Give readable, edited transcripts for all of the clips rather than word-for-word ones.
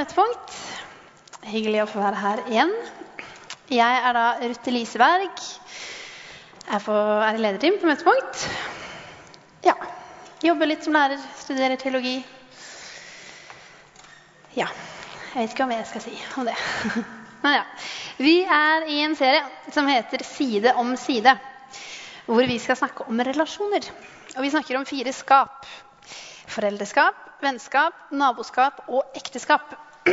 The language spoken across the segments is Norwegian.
Møtepunkt. Hyggelig å få være her igjen. Jeg er da Ruth Eliseberg. Jeg er i lederteam på Møtepunkt. Ja, jobber litt som lærer, studerer teologi. Ja, jeg vet ikke hva mer jeg skal si om det. Men ja, vi er i en serie som heter Side om side, hvor vi skal snakke om relasjoner. Og vi snakker om 4 skap. Foreldreskap, vennskap, naboskap og ekteskap.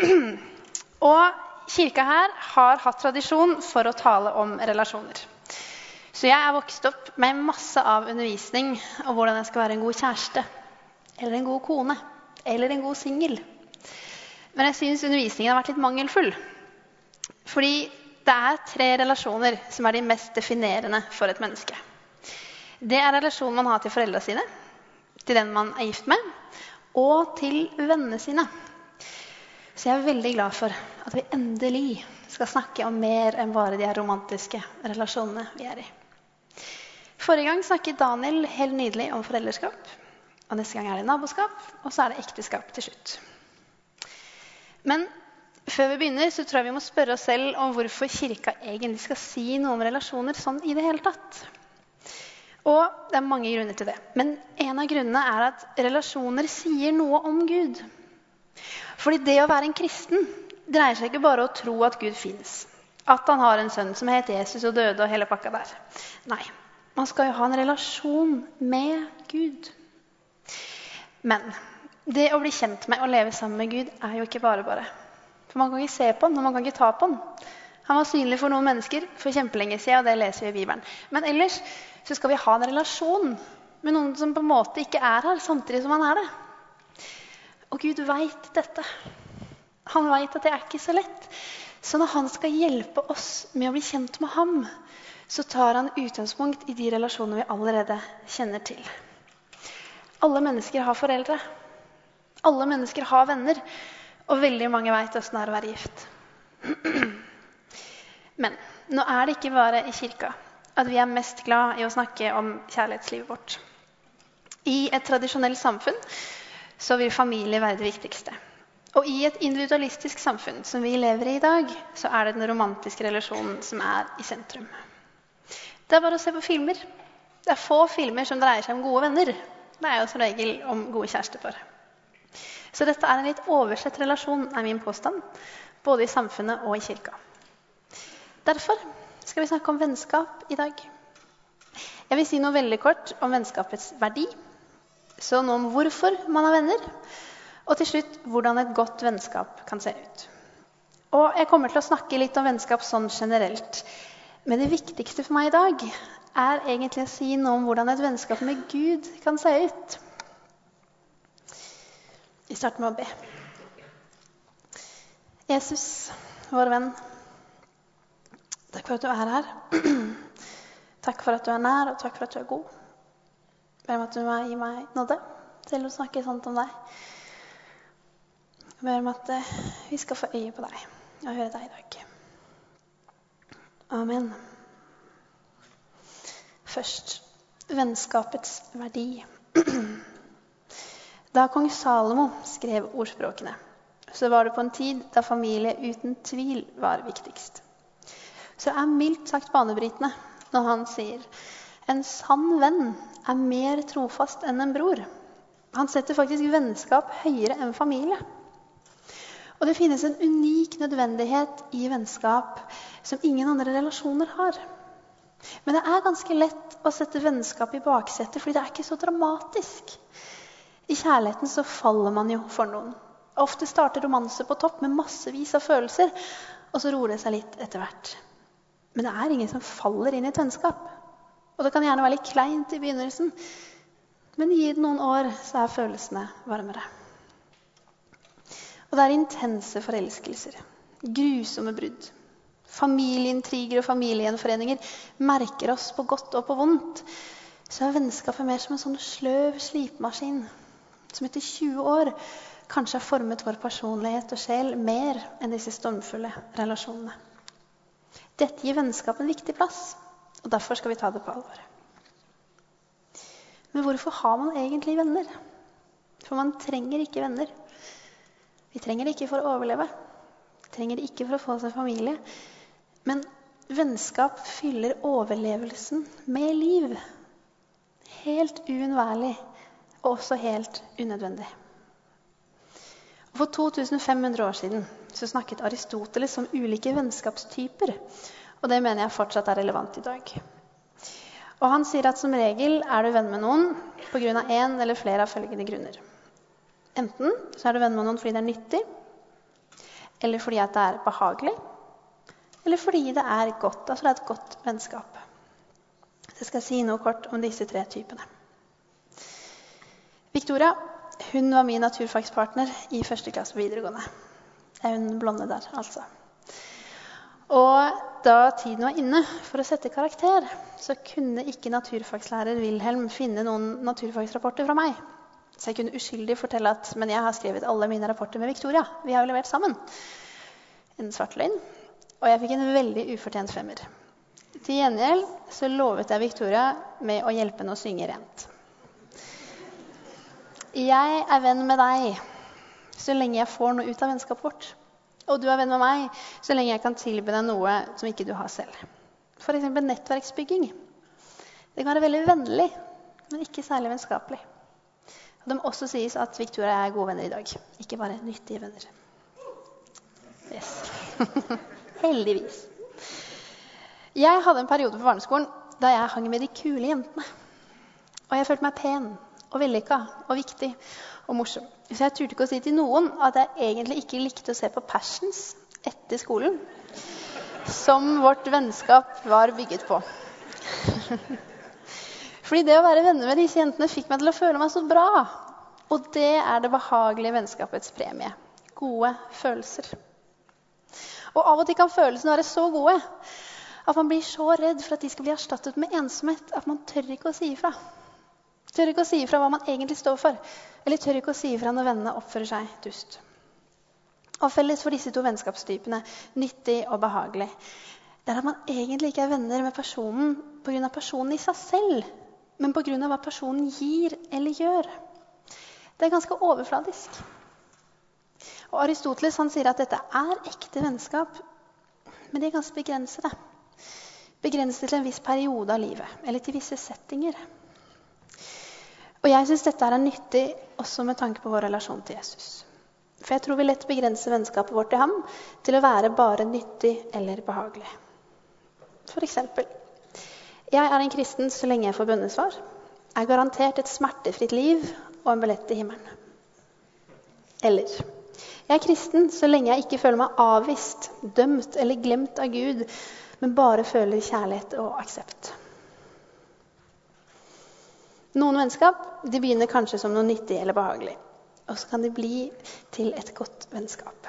Og kirka her har hatt tradisjon for å tale om relasjoner. Så jeg er vokst opp med masse av undervisning om hvordan jeg skal være en god kjæreste, eller en god kone, eller en god singel. Men jeg synes undervisningen har vært litt mangelfull. Fordi det er 3 relasjoner som er de mest definerende for et menneske. Det er relasjonen man har til foreldrene sine, til den man er gift med, og til vennene sine. Så jeg er veldig glad for at vi endelig skal snakke om mer enn bare de romantiske relasjonene vi er i. Forrige gang snakket Daniel helt nydelig om foreldreskap, og neste gang er det naboskap, og så er det ekteskap til slutt. Men før vi begynner, så tror jeg vi må spørre oss selv om hvorfor kirka egentlig skal si noe om relasjoner sånn i det hele tatt. Og det er mange grunner til det. Men en av grunnene er at relasjoner sier noe om Gud. Fordi det å være en kristen dreier seg ikke bare om å tro at Gud finnes. At han har en sønn som heter Jesus og døde og hele pakka der. Nei, man skal jo ha en relasjon med Gud. Men det å bli kjent med og leve sammen med Gud er jo ikke bare. For man kan ikke se på han, og man kan ikke ta på han. Han var synlig for noen mennesker for kjempelenge siden, og det leser vi i Bibelen. Men ellers så skal vi ha en relasjon med noen som på en måte ikke er her, samtidig som han er det. Og Gud vet dette. Han vet at det er ikke så lett. Så når han skal hjelpe oss med å bli kjent med ham, så tar han utgangspunkt i de relasjoner vi allerede kjenner til. Alle mennesker har foreldre. Alle mennesker har venner. Og veldig mange vet hvordan det er å være gift. Men nå er det ikke bare i kirka at vi er mest glad i å snakke om kjærlighetslivet vårt. I et tradisjonelt samfunn så vil familie være det viktigste. Og i et individualistisk samfunn som vi lever i dag, så er det den romantiske relasjonen som er i sentrum. Det er bare å se på filmer. Det er få filmer som dreier seg om gode venner. Det er jo som regel om gode kjærestepar. Så dette er en litt oversett relasjon, er min påstand, både i samfunnet og i kirka. Derfor skal vi snakke om vennskap i dag. Jeg vil si noe veldig kort om vennskapets verdi, så noe om hvorfor man er venner, og til slutt hvordan et godt vennskap kan se ut. Og jeg kommer til å snakke litt om vennskap sånn generelt, men det viktigste for meg i dag er egentlig å si noe om hvordan et vennskap med Gud kan se ut. Vi starter med å be. Jesus, vår venn, takk for at du er her. Takk for at du er nær, og takk for at du er god. Jeg ber om at du må gi meg nåde til å snakke sant om deg. Jeg ber om at vi skal få øye på deg og høre deg i dag. Amen. Først, vennskapets verdi. Da kong Salomo skrev ordspråkene, så var det på en tid da familie uten tvil var viktigst. Så er mildt sagt banebrytende når han sier, en sann venn er mer trofast enn en bror. Han setter faktisk vennskap høyere enn familie. Og det finnes en unik nødvendighet i vennskap som ingen andre relasjoner har. Men det er ganske lett å sette vennskap i baksetet, fordi det er ikke så dramatisk. I kjærligheten så faller man jo for noen. Ofte starter romanse på topp med massevis av følelser, og så roer det seg litt etter hvert. Men det er ingen som faller inn i et vennskap. Og det kan gjerne være litt kleint i begynnelsen, men gi det noen år, så er følelsene varmere. Og det er intense forelskelser, grusomme brudd. Familieintriger og familiegjenforeninger merker oss på godt og på vondt. Så er vennskapet mer som en sånn sløv slipemaskin, som etter 20 år kanskje har formet vår personlighet og sjel mer enn disse stormfulle relasjonene. Dette gir vennskap en viktig plass, og derfor skal vi ta det på alvor. Men hvorfor har man egentlig venner? For man trenger ikke venner. Vi trenger det ikke for å overleve. Vi trenger det ikke for å få seg familie. Men vennskap fyller overlevelsen med liv. Helt uunnværlig, og også helt unødvendig. For 2500 år siden så snakket Aristoteles om ulike vennskapstyper, og det mener jeg fortsatt er relevant i dag. Og han sier at som regel er du venn med noen på grunn av en eller flere av følgende grunner. Enten så er du venn med noen fordi det er nyttig, eller fordi at det er behagelig, eller fordi det er godt, altså det er et godt vennskap. Så jeg skal si noe kort om disse 3 typene. Victoria, hun var min naturfagspartner i 1. klasse på videregående. Det er hun blonde der, altså. Og da tiden var inne for å sette karakter, så kunne ikke naturfagslærer Wilhelm finne noen naturfagsrapporter fra meg. Så jeg kunne uskyldig fortelle at men jeg har skrevet alle mine rapporter med Victoria. Vi har jo levert sammen. En svart løgn. Og jeg fikk en veldig ufortjent 5. Til gjengjeld så lovet jeg Victoria med å hjelpe henne å synge rent. Jeg er venn med deg så lenge jeg får noe ut av vennskapet vårt. Og du er venn med meg så lenge jeg kan tilby deg noe som ikke du har selv. For eksempel nettverksbygging. Det kan være veldig vennlig, men ikke særlig vennskapelig. Og det må også sies at Victoria er gode venner i dag. Ikke bare nyttige venner. Yes. Heldigvis. Jeg hadde en periode på barneskolen da jeg hang med de kule jentene. Og jeg følte meg pen og vellykket og viktig og morsom. Så jeg turte ikke å si til noen at jeg egentlig ikke likte å se på Passions etter skolen, som vårt vennskap var bygget på. Fordi det å være venner med disse jentene fikk meg til å føle meg så bra. Og det er det behagelige vennskapets premie. Gode følelser. Og av og til kan følelsene være så gode at man blir så redd for at de skal bli erstattet med ensomhet at man tør ikke å si ifra. Tør ikke å si ifra hva man egentlig står for. Eller tør ikke å si ifra når vennene oppfører seg dust. Og felles for disse 2 vennskapstypene, nyttig og behagelig, det er at man egentlig ikke er venner med personen på grunn av personen i seg selv, men på grunn av hva personen gir eller gjør. Det er ganske overfladisk. Og Aristoteles han sier at dette er ekte vennskap, men de er ganske begrensede. Begrenset til en viss periode av livet, eller til visse settinger. Og jeg synes dette er nyttig også med tanke på vår relasjon til Jesus. For jeg tror vi lett begrenser vennskapet vårt til ham til å være bare nyttig eller behagelig. For eksempel, jeg er en kristen så lenge jeg får bønnesvar, er garantert et smertefritt liv og en billett til himmelen. Eller, jeg er kristen så lenge jeg ikke føler meg avvist, dømt eller glemt av Gud, men bare føler kjærlighet og aksept. Noen vennskap de begynner kanskje som noe nyttig eller behagelig, og så kan de bli til et godt vennskap.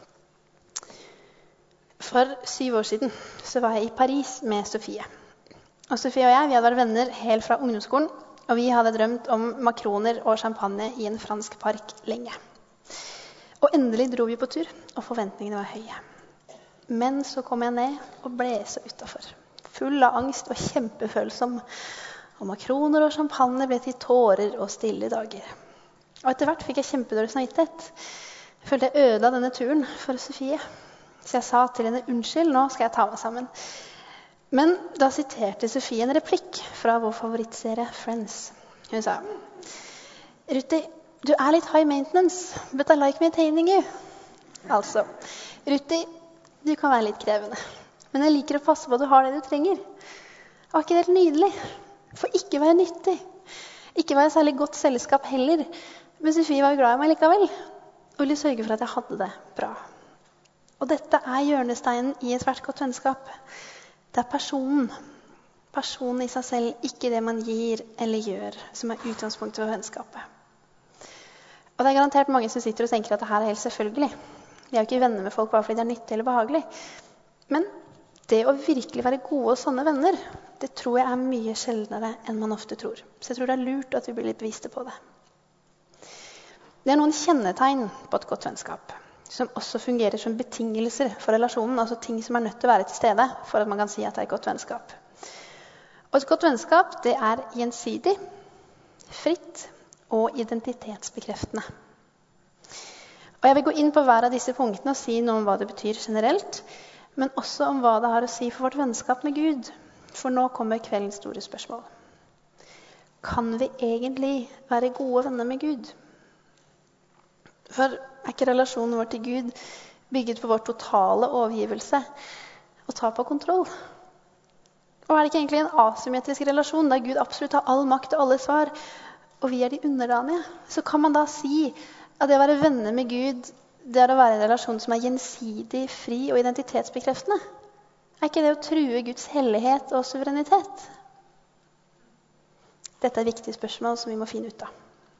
For 7 år siden så var jeg i Paris med Sofie. Og Sofie og jeg vi hadde vært venner helt fra ungdomsskolen, og vi hadde drømt om makroner og champagne i en fransk park lenge. Og endelig dro vi på tur, og forventningene var høye. Men så kom jeg ned og ble så utenfor. Full av angst og kjempefølsom. Og makroner og champagne ble til tårer og stille dager. Og etter hvert fikk jeg kjempedårlig samvittighet. Jeg følte jeg ødela denne turen for Sofie. Så jeg sa til henne, unnskyld, nå skal jeg ta meg sammen. Men da siterte Sofie en replikk fra vår favorittserie Friends. Hun sa, Ruthi, du er litt high maintenance, but I like maintaining you. Altså, Ruthi, du kan være litt krevende. Men jeg liker å passe på at du har det du trenger. Var ikke det helt nydelig? For ikke være nyttig. Ikke være særlig godt selskap heller. Men Sofie var glad i meg likevel. Og ville sørge for at jeg hadde det bra. Og dette er hjørnesteinen i et hvert godt vennskap. Det er personen. Personen i seg selv, ikke det man gir eller gjør, som er utgangspunktet for vennskapet. Og det er garantert mange som sitter og tenker at dette er helt selvfølgelig. Vi er jo ikke venner med folk bare fordi det er nyttig eller behagelig. Men det å virkelig være gode og sanne venner, det tror jeg er mye sjeldnere enn man ofte tror. Så jeg tror det er lurt at vi blir litt bevisste på det. Det er noen kjennetegn på et godt vennskap, som også fungerer som betingelser for relasjonen, altså ting som er nødt til å være til stede for at man kan si at det er et godt vennskap. Og et godt vennskap, det er gjensidig, fritt og identitetsbekreftende. Og jeg vil gå inn på hver av disse punktene og si noe om hva det betyr generelt, men også om hva det har å si for vårt vennskap med Gud. For nå kommer kveldens store spørsmål. Kan vi egentlig være gode venner med Gud? For er ikke relasjonen vår til Gud bygget på vår totale overgivelse og tap av kontroll? Og er det ikke egentlig en asymmetrisk relasjon der Gud absolutt har all makt og alle svar, og vi er de underdanige? Så kan man da si at det å være venner med Gud, det er å være en relasjon som er gjensidig, fri og identitetsbekreftende. Er ikke det å true Guds hellighet og suverenitet? Dette er viktige spørsmål som vi må finne ut av.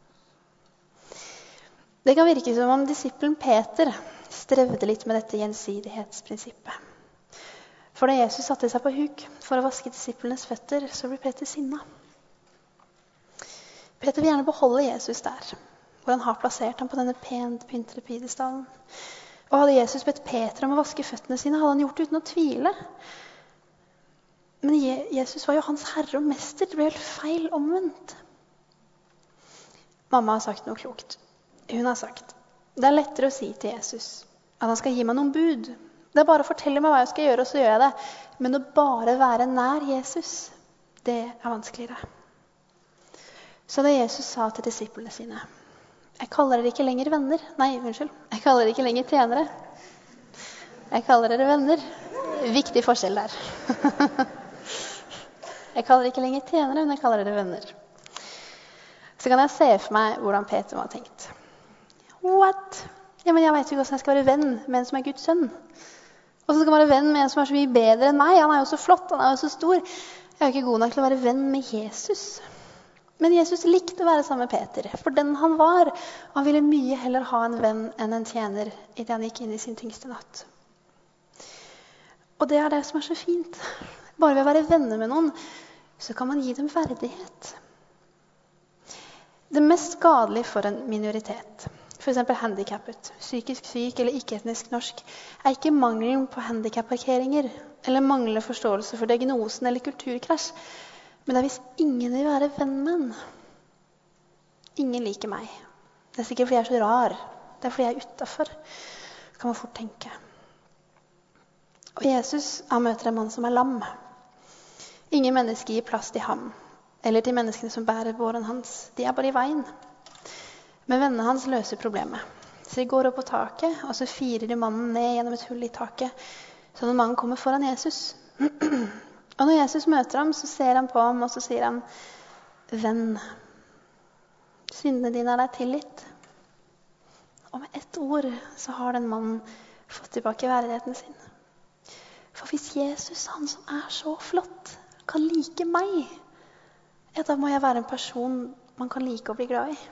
Det kan virke som om disippelen Peter strevde litt med dette gjensidighetsprinsippet. For da Jesus satte seg på huk for å vaske disiplenes føtter, så ble Peter sinna. Peter vil gjerne beholde Jesus der, hvor han har plassert ham på denne pent pyntede pidestallen. Og hadde Jesus bedt Peter om å vaske føttene sine, hadde han gjort det uten å tvile. Men Jesus var jo hans herre og mester. Det ble helt feil omvendt. Mamma har sagt noe klokt. Hun har sagt, det er lettere å si til Jesus at han skal gi meg noen bud. Det er bare å fortelle meg hva jeg skal gjøre, og så gjør jeg det. Men å bare være nær Jesus, det er vanskeligere. Så da Jesus sa til disiplene sine, jeg kaller dere ikke lenger venner. Nei, unnskyld. Jeg kaller dere ikke lenger tjenere. Jeg kaller dere venner. Viktig forskjell der. Jeg kaller dere ikke lenger tjenere, men jeg kaller dere venner. Så kan jeg se for meg hvordan Peter har tenkt. What? Ja, men jeg vet jo ikke hvordan jeg skal være venn med en som er Guds sønn. Og så skal jeg være venn med en som er så mye bedre enn meg. Han er jo så flott, han er jo så stor. Jeg er jo ikke god nok til å være venn med Jesus. Men Jesus likte å være sammen med Peter, for den han var. Han ville mye heller ha en venn enn en tjener i det han gikk inn i sin tyngste natt. Og det er det som er så fint. Bare ved å være venner med noen, så kan man gi dem verdighet. Det mest skadelige for en minoritet, for eksempel handicappet, psykisk syk eller ikke-etnisk norsk, er ikke mangelen på handicap-parkeringer, eller manglende forståelse for diagnosen eller kulturkrasj. Men det er hvis ingen vil være venn med en. Ingen liker meg. Det er sikkert fordi jeg er så rar. Det er fordi jeg er utenfor. Det kan man fort tenke. Og Jesus, han møter en mann som er lam. Ingen mennesker gir plass til ham, eller til menneskene som bærer båren hans. De er bare i veien. Men vennene hans løser problemet. Så de går opp på taket, og så firer de mannen ned gjennom et hull i taket, sånn at mannen kommer foran Jesus. Og når Jesus møter ham, så ser han på ham, og så sier han, venn, syndene dine er deg tilgitt. Og med ett ord så har den mannen fått tilbake verdigheten sin. For hvis Jesus, han som er så flott, kan like meg, ja, da må jeg være en person man kan like og bli glad i.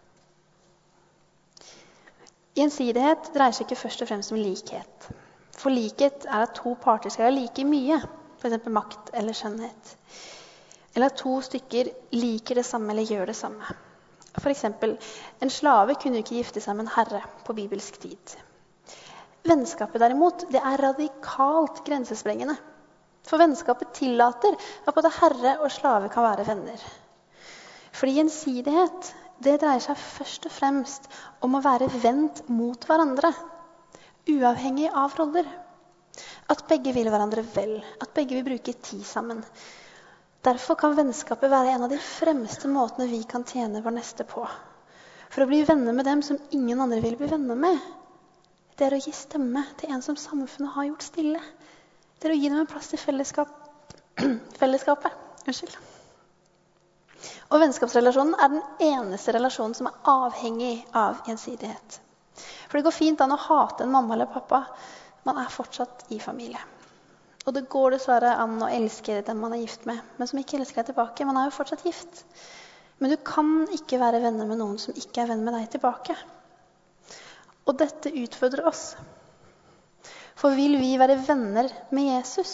Gjensidighet dreier seg ikke først og fremst om likhet. For likhet er at to parter skal være like mye. For eksempel makt eller skjønnhet. Eller at to stykker liker det samme eller gjør det samme. For eksempel, en slave kunne ikke gifte seg med en herre på bibelsk tid. Vennskapet derimot, det er radikalt grensesprengende. For vennskapet tillater at både herre og slave kan være venner. Fordi gjensidighet, det dreier seg først og fremst om å være vendt mot hverandre, uavhengig av roller. At begge vil hverandre vel, at begge vil bruke tid sammen. Derfor kan vennskapet være en av de fremste måtene vi kan tjene vår neste på. For å bli venner med dem som ingen andre vil bli venner med, det er å gi stemme til en som samfunnet har gjort stille. Det er å gi dem en plass til fellesskapet. Unnskyld. Og vennskapsrelasjonen er den eneste relasjonen som er avhengig av gjensidighet. For det går fint an å hate en mamma eller pappa. Man er fortsatt i familie. Og det går dessverre an å elske den man er gift med, men som ikke elsker deg tilbake. Man er jo fortsatt gift. Men du kan ikke være venner med noen som ikke er venn med deg tilbake. Og dette utfordrer oss. For vil vi være venner med Jesus?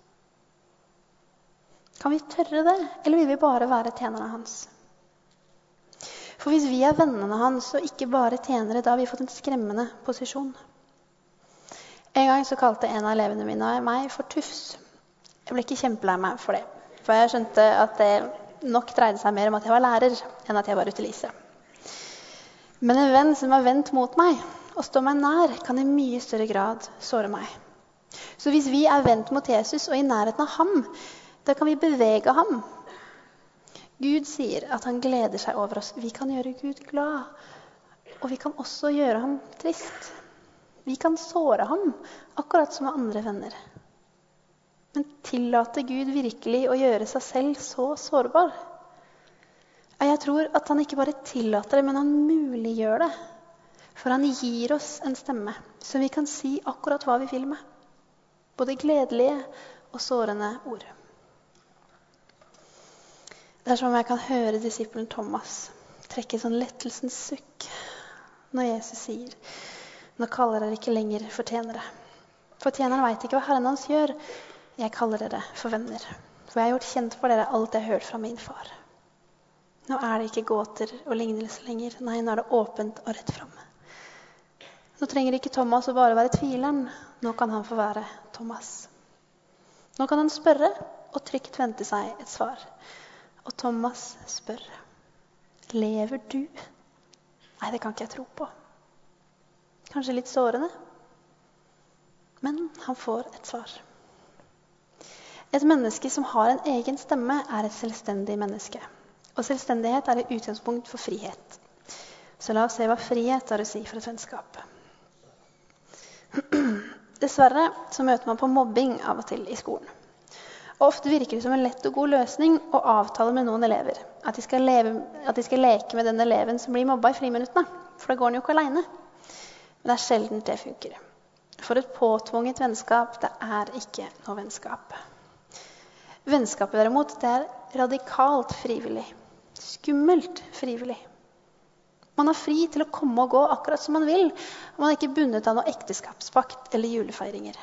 Kan vi tørre det, eller vil vi bare være tjenerne hans? For hvis vi er vennene hans og ikke bare tjenere, da har vi fått en skremmende posisjon. En gang så kalte en av elevene mine meg for Tufs. Jeg ble ikke kjempelei meg for det. For jeg skjønte at det nok dreide seg mer om at jeg var lærer, enn at jeg var Ruth Elise. Men en venn som var vendt mot meg, å stå meg nær kan i mye større grad såre meg. Så hvis vi vendt mot Jesus og i nærheten av ham, da kan vi bevege ham. Gud sier at han gleder seg over oss. Vi kan gjøre Gud glad, og vi kan også gjøre ham trist. Vi kan såre ham, akkurat som andre venner. Men tillater Gud virkelig å gjøre seg selv så sårbar? Jeg tror at han ikke bare tillater det, men han muliggjør det. For han gir oss en stemme, så vi kan si akkurat hva vi vil med. Både gledelige og sårende ord. Det som om jeg kan høre disippelen Thomas trekke sånn lettelsens sukk når Jesus sier, nå kaller dere ikke lenger for tjenere. For tjeneren vet ikke hva Herren hans gjør. Jeg kaller dere for venner. For jeg har gjort kjent for dere alt jeg har hørt fra min far. Nå er det ikke gåter og lignelser lenger. Nei, nå er det åpent og rett frem. Nå trenger ikke Thomas å bare være tvileren. Nå kan han få være Thomas. Nå kan han spørre og trygt vente seg et svar. Og Thomas spør, lever du? Nei, det kan ikke jeg tro på. Kanskje litt sårende. Men han får et svar. Et menneske som har en egen stemme er et selvstendig menneske. Og selvstendighet er et utgangspunkt for frihet. Så la oss se hva frihet har å si for et vennskap. Dessverre så møter man på mobbing av og til i skolen. Og ofte virker det som en lett og god løsning å avtale med noen elever. At de skal leke med den eleven som blir mobbet i friminuttene. For da går den jo ikke alene. Men det er sjelden det funker. For et påtvunget vennskap, det er ikke noe vennskap. Vennskapet derimot, det er radikalt frivillig. Skummelt frivillig. Man er fri til å komme og gå akkurat som man vil. Og man er ikke bundet av noe ekteskapspakt eller julefeiringer.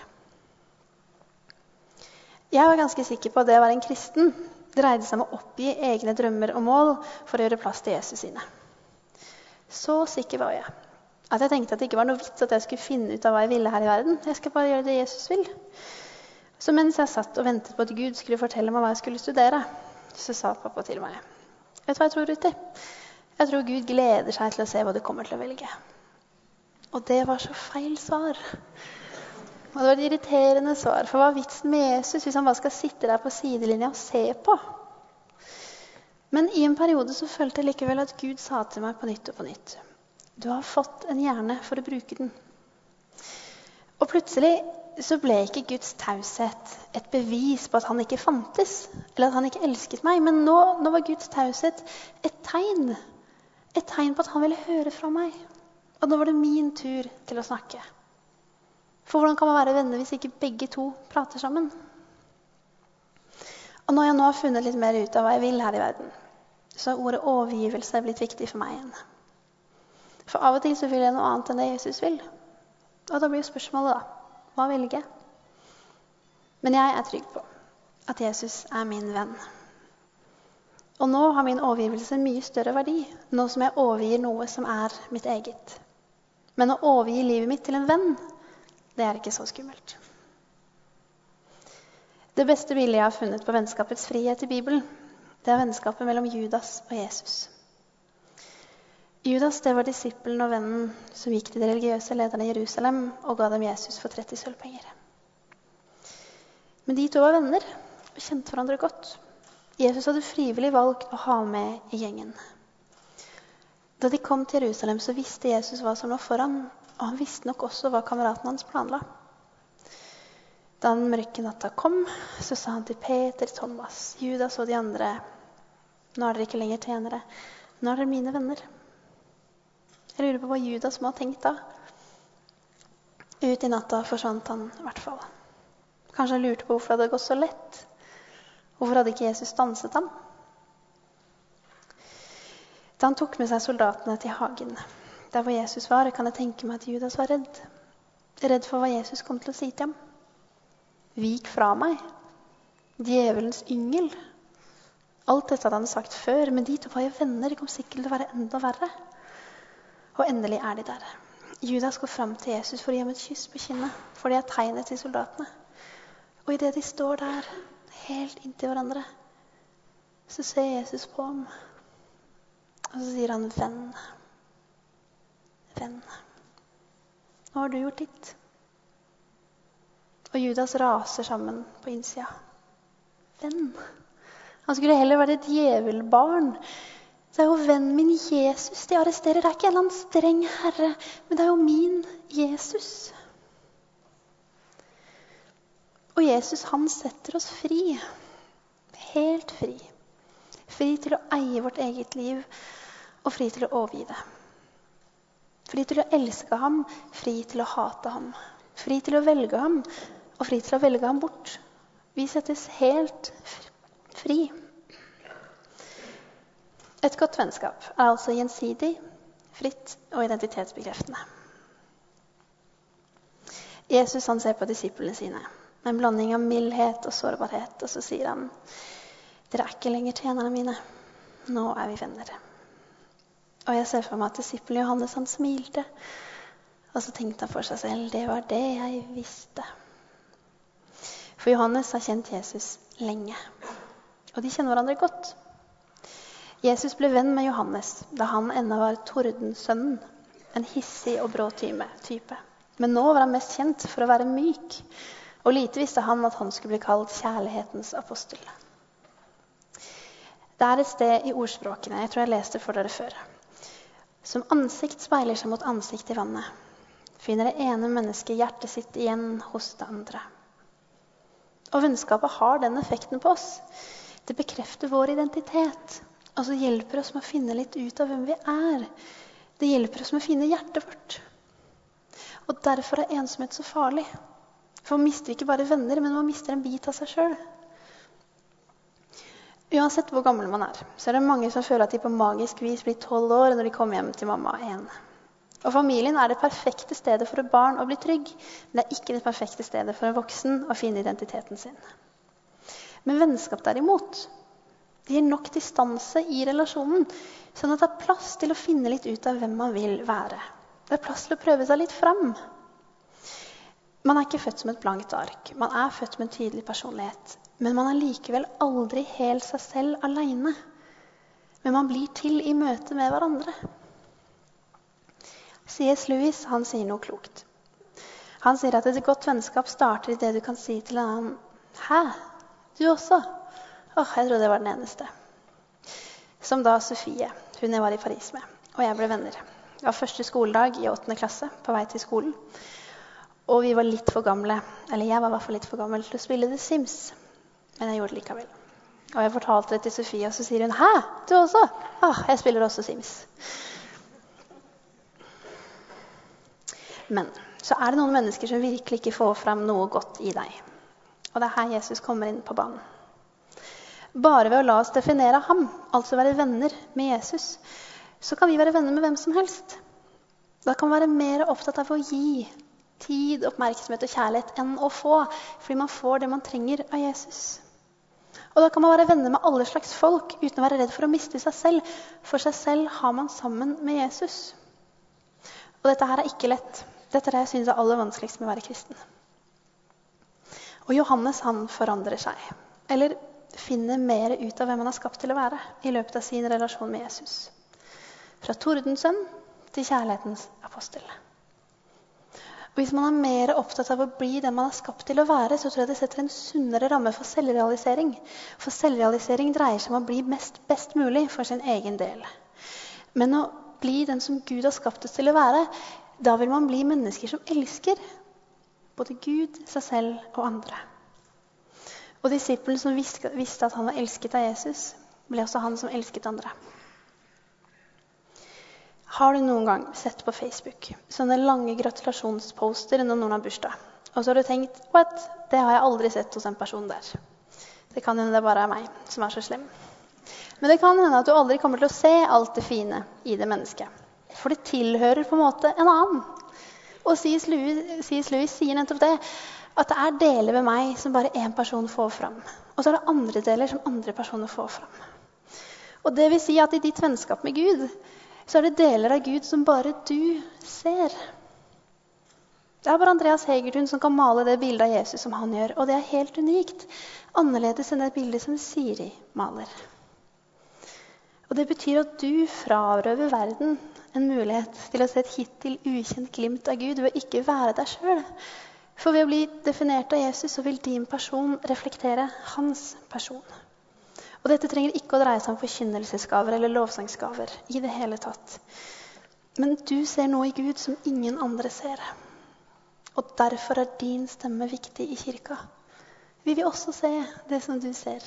Jeg var ganske sikker på at det å være en kristen dreide seg om å oppgi egne drømmer og mål for å gjøre plass til Jesus sine. Så sikker var jeg. At jeg tenkte at det ikke var noe vits at jeg skulle finne ut av hva jeg ville her i verden. Jeg skal bare gjøre det Jesus vil. Så mens jeg satt og ventet på at Gud skulle fortelle meg hva jeg skulle studere, så sa pappa til meg, vet du hva jeg tror, Ruti? Jeg tror Gud gleder seg til å se hva du kommer til å velge. Og det var så feil svar. Og det var et irriterende svar, for hva er vitsen med Jesus hvis han bare skal sitte der på sidelinja og se på? Men i en periode så følte jeg likevel at Gud sa til meg på nytt og på nytt. Du har fått en hjerne for å bruke den. Og plutselig så ble ikke Guds taushet et bevis på at han ikke fantes, eller at han ikke elsket meg, men nå var Guds taushet et tegn på at han ville høre fra meg. Og nå var det min tur til å snakke. For hvordan kan man være venner hvis ikke begge to prater sammen? Og når jeg nå har funnet litt mer ut av hva jeg vil her i verden, så har ordet overgivelse blitt viktig for meg igjen. For av og til så vil jeg noe annet enn det Jesus vil. Og da blir spørsmålet da, hva velger jeg? Men jeg er trygg på at Jesus er min venn. Og nå har min overgivelse mye større verdi, nå som jeg overgir noe som er mitt eget. Men å overgi livet mitt til en venn, det er ikke så skummelt. Det beste bildet jeg har funnet på vennskapets frihet i Bibelen, det er vennskapet mellom Judas og Jesus. Judas, det var disippelen og vennen som gikk til de religiøse lederne i Jerusalem og ga dem Jesus for 30 sølvpenger. Men de to var venner og kjente hverandre godt. Jesus hadde frivillig valgt å ha med i gjengen. Da de kom til Jerusalem, så visste Jesus hva som lå foran, og han visste nok også hva kameraten hans planla. Da den mørke natta kom, så sa han til Peter, Thomas, Judas og de andre, nå er dere ikke lenger tjenere, nå er dere mine venner. Jeg lurer på hva Judas må ha tenkt da. Ut i natta forsvant han i hvert fall. Kanskje han lurte på hvorfor det hadde gått så lett. Hvorfor hadde ikke Jesus stanset ham? Da han tok med seg soldatene til hagen, der hvor Jesus var, kan jeg tenke meg at Judas var redd. Redd for hva Jesus kom til å si til ham. Vik fra meg, djevelens yngel. Alt dette hadde han sagt før, men de to var jo venner, det kom sikkert til å være enda verre. Og endelig er de der. Judas går frem til Jesus for å gi ham et kyss på kinnet, for det er tegnet til soldatene. Og i det de står der, helt inntil hverandre, så ser Jesus på ham. Og så sier han, venn. Venn. Nå har du gjort ditt. Og Judas raser sammen på innsida. Venn. Han skulle heller vært et djevelbarn. Det er jo vennen min Jesus de arresterer. Det er ikke en eller annen streng herre, men det er jo min Jesus. Og Jesus, han setter oss fri. Helt fri. Fri til å eie vårt eget liv, og fri til å overgi det. Fri til å elske ham, fri til å hate ham. Fri til å velge ham, og fri til å velge ham bort. Vi settes helt fri. Et godt vennskap er altså gjensidig, fritt og identitetsbekreftende. Jesus han ser på disiplene sine med en blanding av mildhet og sårbarhet, og så sier han: dere er ikke lenger tjenerne mine, nå er vi venner. Og jeg ser for meg at disippelen Johannes han smilte, og så tenkte han for seg selv: det var det jeg visste. For Johannes har kjent Jesus lenge, og de kjenner hverandre godt. Jesus ble venn med Johannes da han ennå var tordensønnen, en hissig og brå type. Men nå var han mest kjent for å være myk, og lite visste han at han skulle bli kalt kjærlighetens apostel. Det er et sted i ordspråkene, jeg tror jeg leste for dere før. Som ansikt speiler seg mot ansikt i vannet, finner det ene mennesket hjertet sitt igjen hos det andre. Og vennskapet har den effekten på oss. Det bekrefter vår identitet. Og så hjelper oss med å finne litt ut av hvem vi er. Det hjelper oss med å finne hjertet vårt. Og derfor er ensomhet så farlig. For man mister ikke bare venner, men man mister en bit av seg selv. Uansett hvor gammel man er, så er det mange som føler at de på magisk vis blir 12 år når de kommer hjem til mamma igjen. Og familien er det perfekte stedet for et barn å bli trygg, men det er ikke det perfekte stedet for en voksen å finne identiteten sin. Men vennskap derimot, det gir nok distanse i relasjonen, sånn at det er plass til å finne litt ut av hvem man vil være. Det er plass til å prøve seg litt fram. Man er ikke født som et blankt ark, man er født med en tydelig personlighet, men man er likevel aldri helt seg selv alene. Men man blir til i møte med hverandre. C.S. Lewis, han sier noe klokt. Han sier at et godt vennskap starter i det du kan si til en annen: «Hæ, du også?» Jeg trodde det var den eneste. Som da Sofie, hun jeg var i Paris med, og jeg ble venner. Det var første skoledag i 8. klasse, på vei til skolen. Og vi var litt for gamle, eller jeg var i hvert fall litt for gammel til å spille The Sims. Men jeg gjorde det likevel. Og jeg fortalte det til Sofie, og så sier hun: «Hæ, du også?» Jeg spiller også Sims. Men så er det noen mennesker som virkelig ikke får frem noe godt i deg. Og det er her Jesus kommer inn på banen. Bare ved å la oss definere ham, altså være venner med Jesus, så kan vi være venner med hvem som helst. Da kan man være mer opptatt av å gi tid, oppmerksomhet og kjærlighet enn å få, fordi man får det man trenger av Jesus. Og da kan man være venner med alle slags folk, uten å være redd for å miste seg selv. For seg selv har man sammen med Jesus. Og dette her er ikke lett. Dette er det jeg synes er aller vanskeligst med å være kristen. Og Johannes, han forandrer seg. Eller finner mer ut av hvem han er skapt til å være i løpet av sin relasjon med Jesus. Fra tordensønn til kjærlighetens apostel. Og hvis man er mer opptatt av å bli den man er skapt til å være, så tror jeg det setter en sunnere ramme for selvrealisering. For selvrealisering dreier seg om å bli best mulig for sin egen del. Men å bli den som Gud har skapt oss til å være, da vil man bli mennesker som elsker både Gud, seg selv og andre. Og disippelen som visste at han var elsket av Jesus, ble også han som elsket andre. Har du noen gang sett på Facebook sånne lange gratulasjonsposter når noen har bursdag? Og så har du tenkt: what? Det har jeg aldri sett hos en person der. Det kan hende det bare er meg som er så slem. Men det kan hende at du aldri kommer til å se alt det fine i det mennesket. For det tilhører på en måte en annen. Og C.S. Lewis sier nettopp det, at det er deler ved meg som bare en person får fram. Og så er det andre deler som andre personer får fram. Og det vil si at i ditt vennskap med Gud, så er det deler av Gud som bare du ser. Det er bare Andreas Hegertun som kan male det bildet av Jesus som han gjør. Og det er helt unikt. Annerledes enn det bildet som Siri maler. Og det betyr at du frarøver verden en mulighet til å se et hittil ukjent glimt av Gud ved å ikke være deg selv. For ved å bli definert av Jesus, så vil din person reflektere hans person. Og dette trenger ikke å dreie seg om forkynnelsesgaver eller lovsangsgaver i det hele tatt. Men du ser noe i Gud som ingen andre ser. Og derfor er din stemme viktig i kirka. Vi vil også se det som du ser.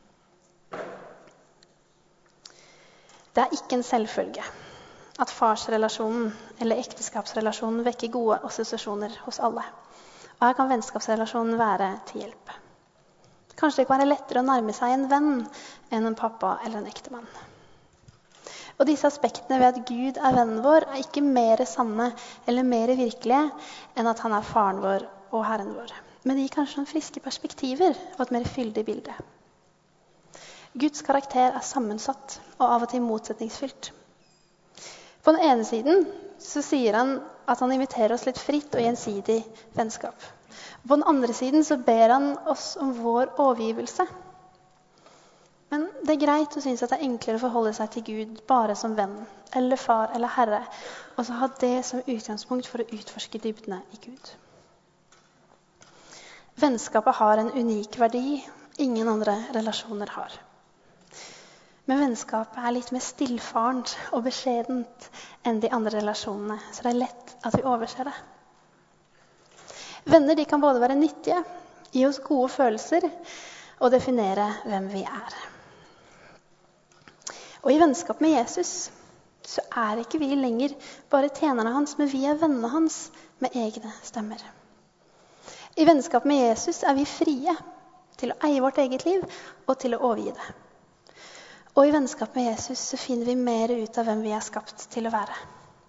Det er ikke en selvfølge at farsrelasjonen eller ekteskapsrelasjonen vekker gode assosiasjoner hos alle. Og her kan vennskapsrelasjonen være til hjelp. Kanskje det kan være lettere å nærme seg en venn enn en pappa eller en ektemann. Og disse aspektene ved at Gud er vennen vår er ikke mer sanne eller mer virkelige enn at han er faren vår og Herren vår. Men det gir kanskje noen friske perspektiver og et mer fyldig bilde. Guds karakter er sammensatt og av og til motsetningsfylt. På den ene siden så sier han at han inviterer oss litt fritt og gjensidig vennskap. På den andre siden så ber han oss om vår overgivelse. Men det er greit å synes at det er enklere å forholde seg til Gud bare som venn, eller far eller herre, og så ha det som utgangspunkt for å utforske dybdene i Gud. Vennskapet har en unik verdi ingen andre relasjoner har. Men vennskapet er litt mer stillfarent og beskjedent enn de andre relasjonene, så det er lett at vi overser det. Venner de kan både være nyttige, gi oss gode følelser og definere hvem vi er. Og i vennskap med Jesus så er ikke vi lenger bare tjenerne hans, men vi er vennene hans med egne stemmer. I vennskap med Jesus er vi frie til å eie vårt eget liv og til å overgi det. Og i vennskap med Jesus så finner vi mer ut av hvem vi er skapt til å være.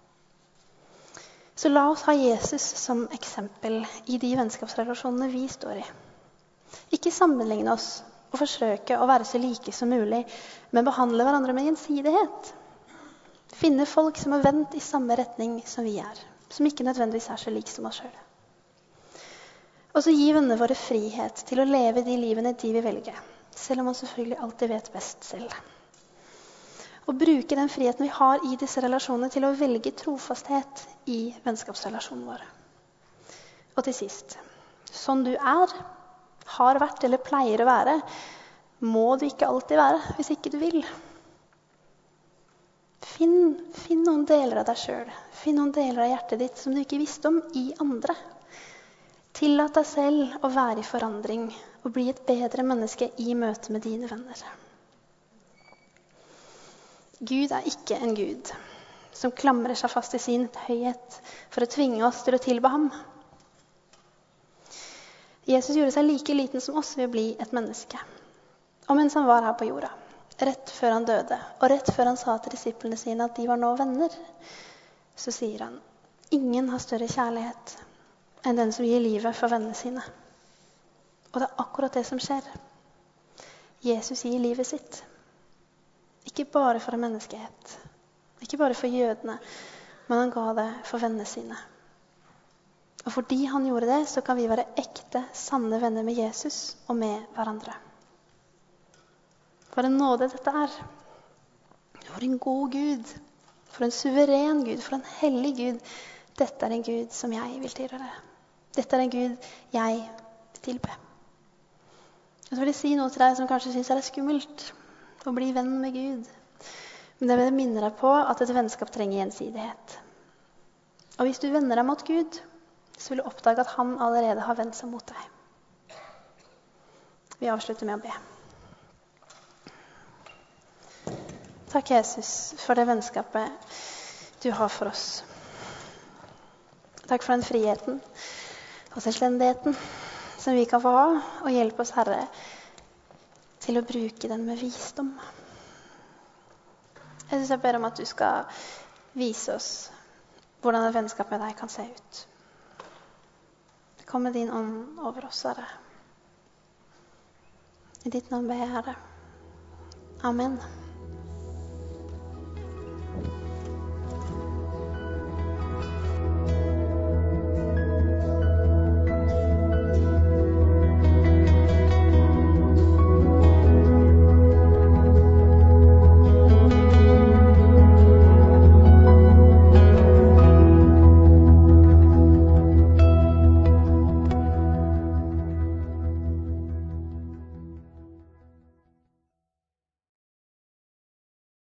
Så la oss ha Jesus som eksempel i de vennskapsrelasjonene vi står i. Ikke sammenligne oss og forsøke å være så like som mulig, men behandle hverandre med gjensidighet. Finne folk som er vendt i samme retning som vi er, som ikke nødvendigvis er så like som oss selv. Og så gi vennene våre frihet til å leve de livene de vil velge, selv om man selvfølgelig alltid vet best selv. Og bruke den friheten vi har i disse relasjonene til å velge trofasthet i vennskapsrelasjonen vår. Og til sist, sånn du er, har vært eller pleier å være, må du ikke alltid være hvis ikke du vil. Finn noen deler av deg selv, finn noen deler av hjertet ditt som du ikke visste om i andre. Tillat deg selv å være i forandring og bli et bedre menneske i møte med dine venner. Gud er ikke en Gud som klamrer seg fast i sin høyhet for å tvinge oss til å tilbe ham. Jesus gjorde seg like liten som oss ved å bli et menneske. Og mens han var her på jorda, rett før han døde, og rett før han sa til disiplene sine at de var nå venner, så sier han, ingen har større kjærlighet enn den som gir livet for vennene sine. Og det er akkurat det som skjer. Jesus gir livet sitt. Ikke bare for en menneskehet, ikke bare for jødene, men han ga det for vennene sine. Og fordi han gjorde det, så kan vi være ekte, sanne venner med Jesus og med hverandre. For en nåde dette er. For en god Gud. For en suveren Gud. For en hellig Gud. Dette er en Gud som jeg vil tilhøre. Dette er en Gud jeg vil tilbe. Og så vil jeg si noe til deg som kanskje synes det er skummelt. Å bli venn med Gud. Men det vil minne deg på at et vennskap trenger gjensidighet. Og hvis du vender deg mot Gud, så vil du oppdage at han allerede har vendt seg mot deg. Vi avslutter med å be. Takk, Jesus, for det vennskapet du har for oss. Takk for den friheten og selvstendigheten som vi kan få ha, og hjelpe oss, Herre, til å bruke den med visdom. Jeg ber om at du skal vise oss hvordan et vennskap med deg kan se ut. Kom med din ånd over oss, Herre. I ditt navn ber jeg, Herre. Amen.